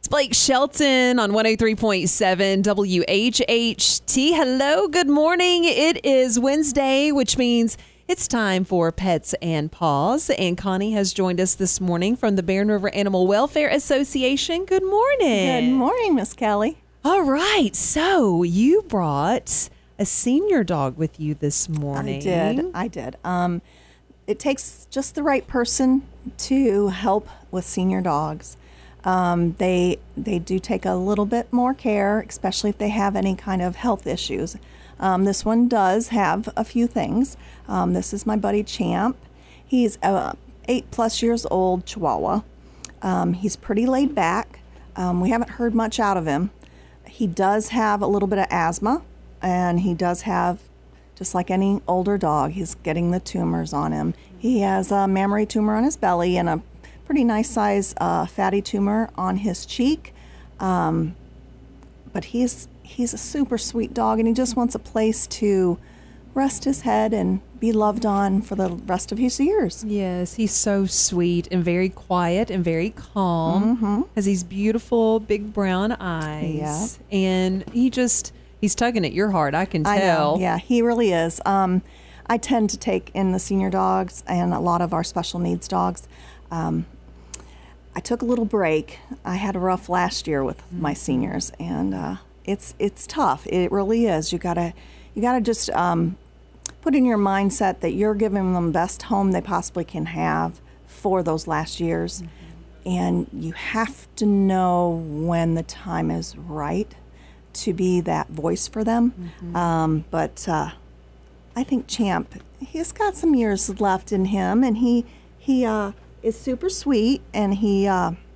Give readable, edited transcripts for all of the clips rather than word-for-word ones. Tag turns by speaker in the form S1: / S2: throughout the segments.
S1: It's Blake Shelton on 103.7 WHHT. Hello, good morning. It is Wednesday, which means it's time for Pets and Paws. And Connie has joined us this morning from the Barren River Animal Welfare Association. Good morning.
S2: Good morning, Miss Kelly.
S1: All right. So you brought a senior dog with you this morning.
S2: I did. It takes just the right person to help with senior dogs. They do take a little bit more care, especially if they have any kind of health issues. This one does have a few things. This is my buddy Champ. He's 8+ years old Chihuahua. He's pretty laid back. We haven't heard much out of him. He does have a little bit of asthma, and he does have, just like any older dog, he's getting the tumors on him. He has a mammary tumor on his belly and a pretty nice size fatty tumor on his cheek. But he's a super sweet dog, and he just wants a place to rest his head and be loved on for the rest of his years.
S1: Yes, he's so sweet and very quiet and very calm. Has these beautiful big brown eyes.
S2: Yeah.
S1: And he's tugging at your heart, I can tell.
S2: I know. Yeah, he really is. I tend to take in the senior dogs and a lot of our special needs dogs. I took a little break. I had a rough last year with my seniors, and it's tough. It really is. You gotta just put in your mindset that you're giving them the best home they possibly can have for those last years, and you have to know when the time is right to be that voice for them. But I think Champ, he's got some years left in him, and he is super sweet, and he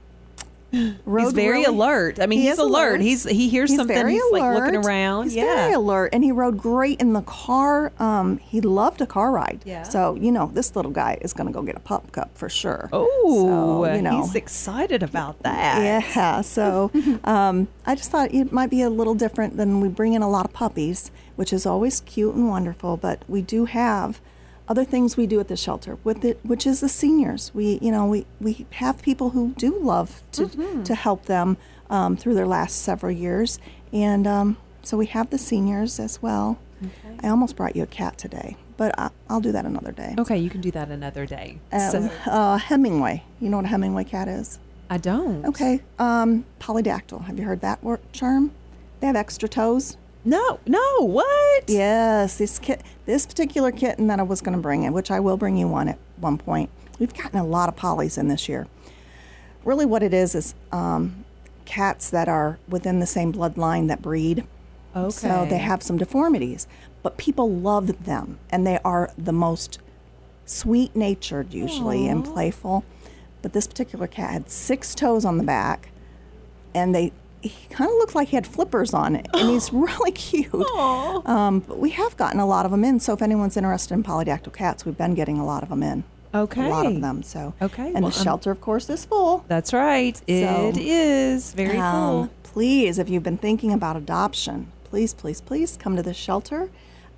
S1: he's very alert. I mean, he's alert. He hears something. He's like looking around.
S2: He's very alert, and he rode great in the car. He loved a car ride.
S1: Yeah.
S2: So this little guy is going to go get a pup cup for sure.
S1: Oh,
S2: so,
S1: he's excited about that.
S2: Yeah. So I just thought it might be a little different than we bring in a lot of puppies, which is always cute and wonderful. But we do have other things we do at the shelter with it, which is the seniors. We have people who do love to help them through their last several years, and so we have the seniors as well. Okay. I almost brought you a cat today, but I'll do that another day.
S1: Okay, you can do that another day.
S2: Hemingway. You know what a Hemingway cat is?
S1: I don't.
S2: Okay. Polydactyl. Have you heard that term? They have extra toes.
S1: No, what?
S2: Yes, this particular kitten that I was going to bring in, which I will bring you one at one point. We've gotten a lot of polys in this year. Really what it is cats that are within the same bloodline that breed.
S1: Okay.
S2: So they have some deformities, but people love them, and they are the most sweet-natured usually and playful. But this particular cat had 6 toes on the back, and he kind of looked like he had flippers on it, and he's really cute. But we have gotten a lot of them in, so if anyone's interested in polydactyl cats, we've been getting a lot of them in.
S1: Okay.
S2: A lot of them. So.
S1: Okay.
S2: And the shelter, of course, is full.
S1: That's right. It is very full.
S2: Please, if you've been thinking about adoption, please come to the shelter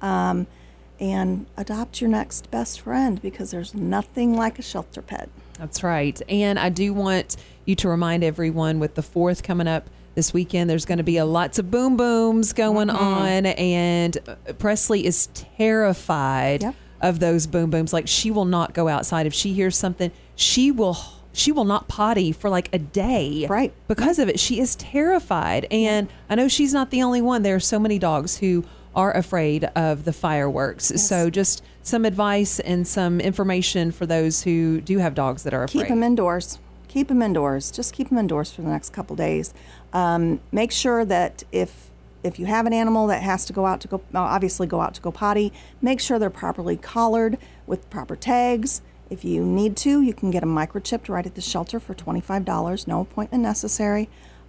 S2: and adopt your next best friend, because there's nothing like a shelter pet.
S1: That's right. And I do want you to remind everyone, with the 4th coming up this weekend, there's going to be lots of boom booms going on, and Presley is terrified of those boom booms. Like, she will not go outside. If she hears something, she will not potty for like a day.
S2: Right.
S1: Because of it. She is terrified. And I know she's not the only one. There are so many dogs who are afraid of the fireworks. Yes. So just some advice and some information for those who do have dogs that are afraid.
S2: Keep them indoors. Just keep them indoors for the next couple days. Make sure that if you have an animal that has to go out to go potty, make sure they're properly collared with proper tags. If you need to, you can get them microchipped right at the shelter for $25. No appointment necessary.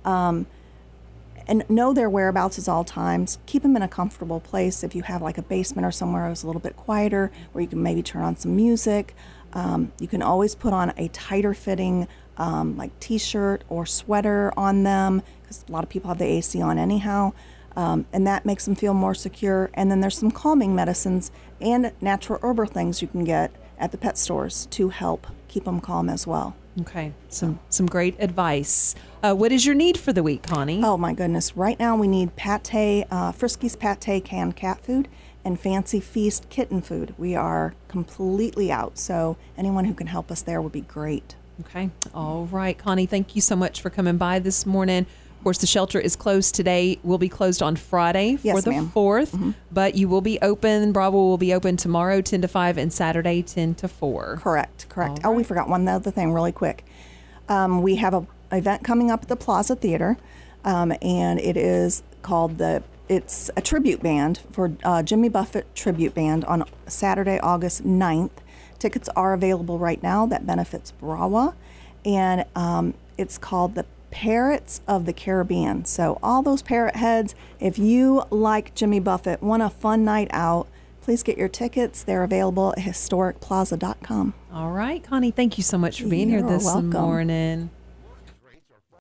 S2: And know their whereabouts at all times. Keep them in a comfortable place. If you have like a basement or somewhere that's a little bit quieter, where you can maybe turn on some music. You can always put on a tighter fitting like t-shirt or sweater on them, because a lot of people have the AC on anyhow, and that makes them feel more secure. And then there's some calming medicines and natural herbal things you can get at the pet stores to help keep them calm as well.
S1: Okay, some great advice. What is your need for the week, Connie?
S2: Oh my goodness. Right now we need pate, Friskies Pate canned cat food and Fancy Feast kitten food. We are completely out. So anyone who can help us there would be great.
S1: Okay. All right, Connie, thank you so much for coming by this morning. Of course, the shelter is closed today. We'll be closed on Friday for
S2: Yes,
S1: the
S2: ma'am.
S1: 4th, but you will be open. Bravo will be open tomorrow 10 to 5 and Saturday 10 to 4.
S2: Correct.
S1: All
S2: Oh, we
S1: right.
S2: forgot one other thing really quick. We have an event coming up at the Plaza Theater, and it is called it's a tribute band for Jimmy Buffett tribute band on Saturday, August 9th. Tickets are available right now. That benefits Brawa, and it's called the Parrots of the Caribbean. So all those parrot heads, if you like Jimmy Buffett, want a fun night out, please get your tickets. They're available at historicplaza.com.
S1: All right, Connie, thank you so much for being here
S2: You're
S1: this
S2: welcome.
S1: morning.